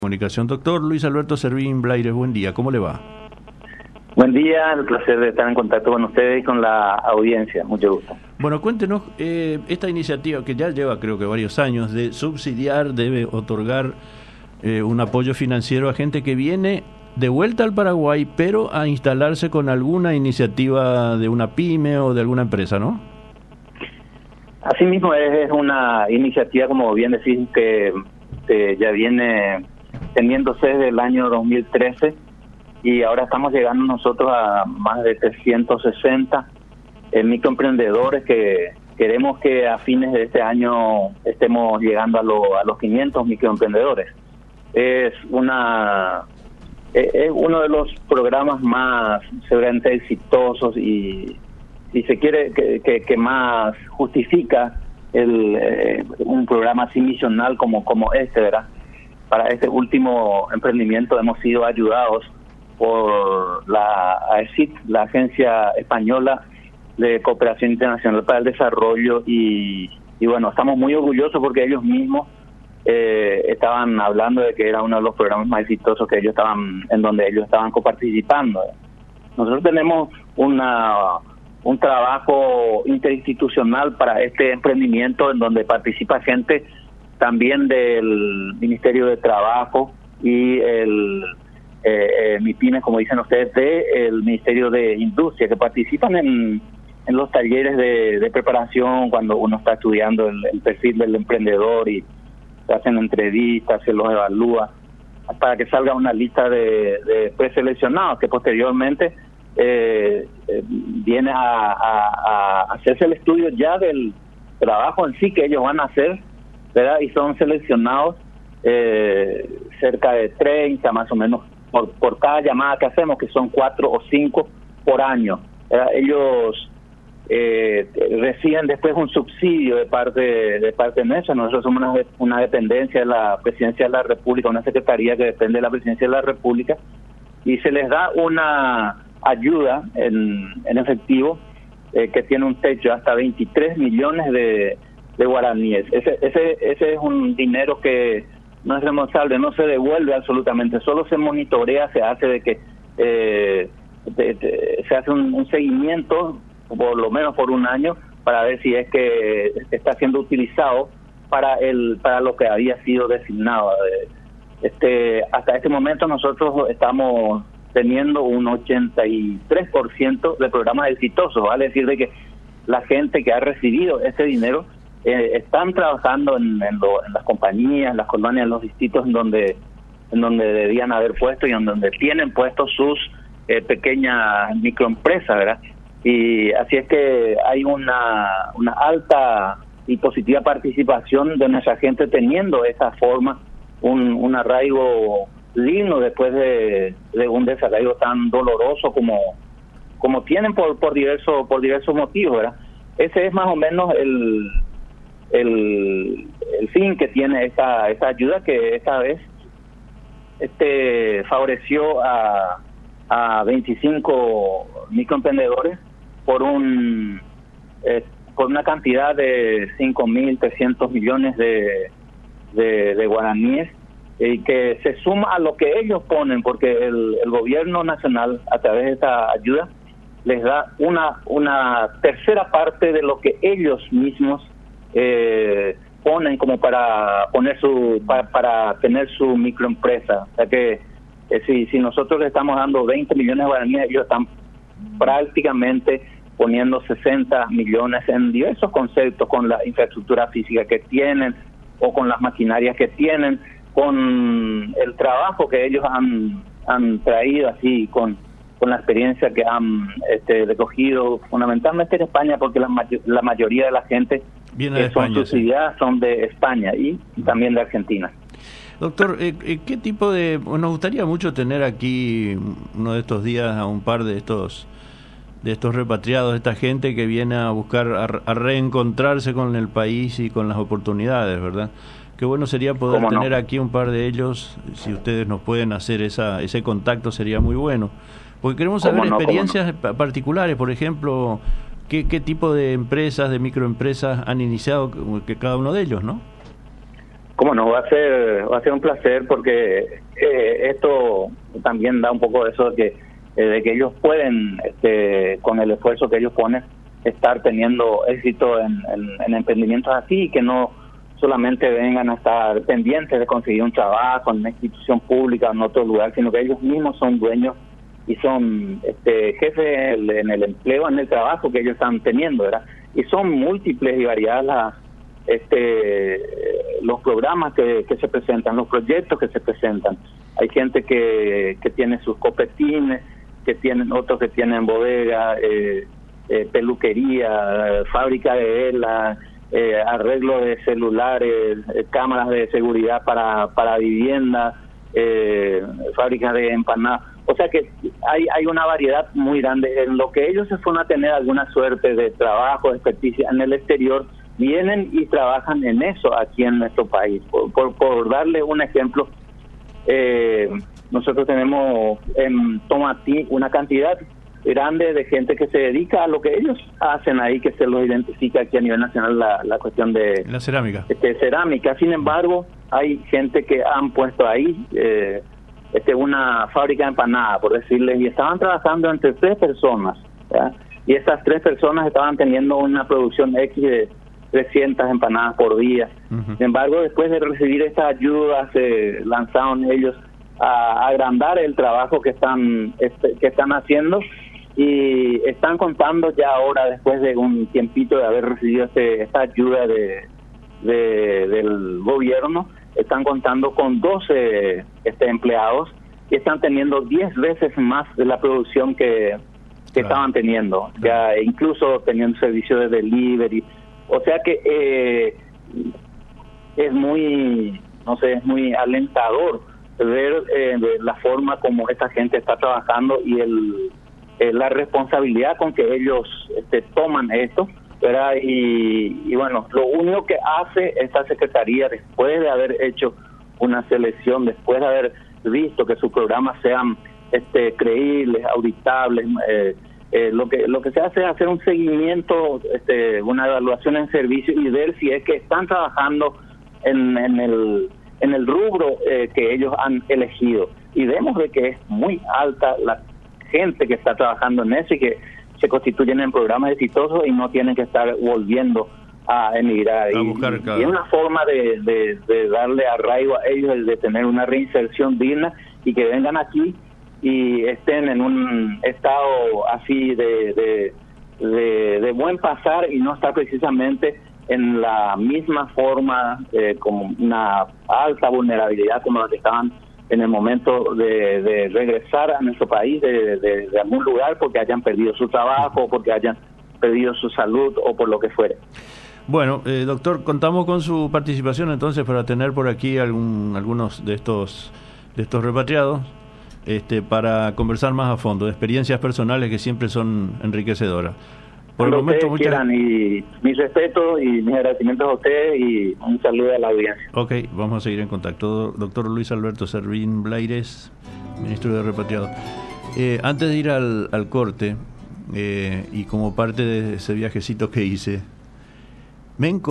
Comunicación, doctor Luis Alberto Servín Blaires, buen día, ¿cómo le va? Buen día, el placer de estar en contacto con ustedes y con la audiencia, mucho gusto. Bueno, cuéntenos, esta iniciativa que ya lleva creo que varios años de subsidiar, debe otorgar un apoyo financiero a gente que viene de vuelta al Paraguay, pero a instalarse con alguna iniciativa de una pyme o de alguna empresa, ¿no? Asimismo es una iniciativa, como bien decís, que ya viene teniéndose desde el año 2013 y ahora estamos llegando nosotros a más de 360 microemprendedores que queremos que a fines de este año estemos llegando a los 500 microemprendedores. Es uno de los programas más seguramente exitosos y si se quiere que más justifica un programa así misional como este, ¿verdad? Para este último emprendimiento hemos sido ayudados por la AECID, la Agencia Española de Cooperación Internacional para el Desarrollo y bueno, estamos muy orgullosos porque ellos mismos estaban hablando de que era uno de los programas más exitosos en donde ellos estaban coparticipando. Nosotros tenemos un trabajo interinstitucional para este emprendimiento en donde participa gente también del Ministerio de Trabajo y MIPYME, como dicen ustedes, del Ministerio de Industria, que participan en los talleres de preparación cuando uno está estudiando el perfil del emprendedor y se hacen entrevistas, se los evalúa, para que salga una lista de preseleccionados que posteriormente viene a hacerse el estudio ya del trabajo en sí que ellos van a hacer, ¿verdad? Y son seleccionados cerca de 30 más o menos por cada llamada que hacemos, que son 4 o 5 por año, ¿verdad? Ellos reciben después un subsidio de parte nuestra. Nosotros somos una dependencia de la Presidencia de la República, una secretaría que depende de la Presidencia de la República, y se les da una ayuda en efectivo que tiene un techo hasta 23 millones de guaraníes. Ese es un dinero que no es reembolsable, no se devuelve absolutamente, solo se monitorea, se hace de que se hace un seguimiento por lo menos por un año para ver si es que está siendo utilizado para lo que había sido designado. Hasta este momento nosotros estamos teniendo un 83% de programas exitosos, vale decir de que la gente que ha recibido este dinero están trabajando en las compañías, en las colonias, en los distritos en donde debían haber puesto y en donde tienen puestos sus pequeñas microempresas, ¿verdad? Y así es que hay una alta y positiva participación de nuestra gente teniendo esa forma, un arraigo digno después de un desarraigo tan doloroso como tienen por diversos motivos, ¿verdad? Ese es más o menos el fin que tiene esa ayuda, que esta vez favoreció a 25 microemprendedores por una cantidad de 5.300 millones de guaraníes, y que se suma a lo que ellos ponen, porque el gobierno nacional a través de esta ayuda les da una tercera parte de lo que ellos mismos ponen como para tener su microempresa. O sea que si nosotros le estamos dando 20 millones de guaraníes, ellos están prácticamente poniendo 60 millones en diversos conceptos, con la infraestructura física que tienen o con las maquinarias que tienen, con el trabajo que ellos han traído, así con la experiencia que han recogido fundamentalmente en España, porque la mayoría de la gente viene de son España, subsidiadas, son de España y también de Argentina. Doctor, ¿qué tipo nos gustaría mucho tener aquí uno de estos días a un par de estos repatriados, esta gente que viene a buscar, a reencontrarse con el país y con las oportunidades, ¿verdad? Qué bueno sería poder tener aquí un par de ellos. Si ustedes nos pueden hacer ese contacto, sería muy bueno, porque queremos saber experiencias particulares. Por ejemplo, qué tipo de empresas, de microempresas han iniciado que cada uno de ellos, ¿no? Cómo no, va a ser un placer porque esto también da un poco de eso de que ellos pueden, con el esfuerzo que ellos ponen, estar teniendo éxito en emprendimientos así, y que no solamente vengan a estar pendientes de conseguir un trabajo en una institución pública o en otro lugar, sino que ellos mismos son dueños y son jefes en el empleo, en el trabajo que ellos están teniendo, ¿verdad? Y son múltiples y variadas los programas que se presentan, los proyectos que se presentan. Hay gente que tiene sus copetines, que tienen otros que tienen bodega, peluquería, fábrica de velas, arreglo de celulares, cámaras de seguridad para viviendas, fábricas de empanadas. O sea que hay una variedad muy grande. En lo que ellos se fueron a tener alguna suerte de trabajo, de experticia en el exterior, vienen y trabajan en eso aquí en nuestro país. Por darle un ejemplo, nosotros tenemos en Tomatí una cantidad grande de gente que se dedica a lo que ellos hacen ahí, que se los identifica aquí a nivel nacional la cuestión de la cerámica. Cerámica. Sin embargo, hay gente que han puesto ahí una fábrica de empanadas, por decirles, y estaban trabajando entre 3 personas, ¿verdad? Y esas 3 personas estaban teniendo una producción X de 300 empanadas por día. Uh-huh. Sin embargo, después de recibir estas ayudas, se lanzaron ellos a agrandar el trabajo que están haciendo, y están contando ya ahora, después de un tiempito de haber recibido esta ayuda del gobierno, están contando con 12 empleados, y están teniendo 10 veces más de la producción que estaban teniendo, ya incluso teniendo servicio de delivery. O sea que es muy alentador ver la forma como esta gente está trabajando y la responsabilidad con que ellos toman esto, ¿verdad? Y bueno, lo único que hace esta Secretaría, después de haber hecho una selección, después de haber visto que sus programas sean creíbles, auditables, lo que se hace es hacer un seguimiento, una evaluación en servicio, y ver si es que están trabajando en el rubro que ellos han elegido. Y vemos de que es muy alta la gente que está trabajando en eso y que se constituyen en programas exitosos y no tienen que estar volviendo a emigrar. Y es una forma de darle arraigo a ellos, de tener una reinserción digna, y que vengan aquí y estén en un estado así de buen pasar, y no estar precisamente en la misma forma, con una alta vulnerabilidad como la que estaban en el momento de regresar a nuestro país de algún lugar, porque hayan perdido su trabajo, porque hayan perdido su salud o por lo que fuere. Bueno, doctor, contamos con su participación entonces para tener por aquí algunos de estos repatriados, para conversar más a fondo de experiencias personales que siempre son enriquecedoras. Por el momento, muchas gracias. Y mis respetos y mis agradecimientos a ustedes, y un saludo a la audiencia. Ok, vamos a seguir en contacto. Doctor Luis Alberto Servín Blaires, ministro de Repatriados. Antes de ir al corte, y como parte de ese viajecito que hice, me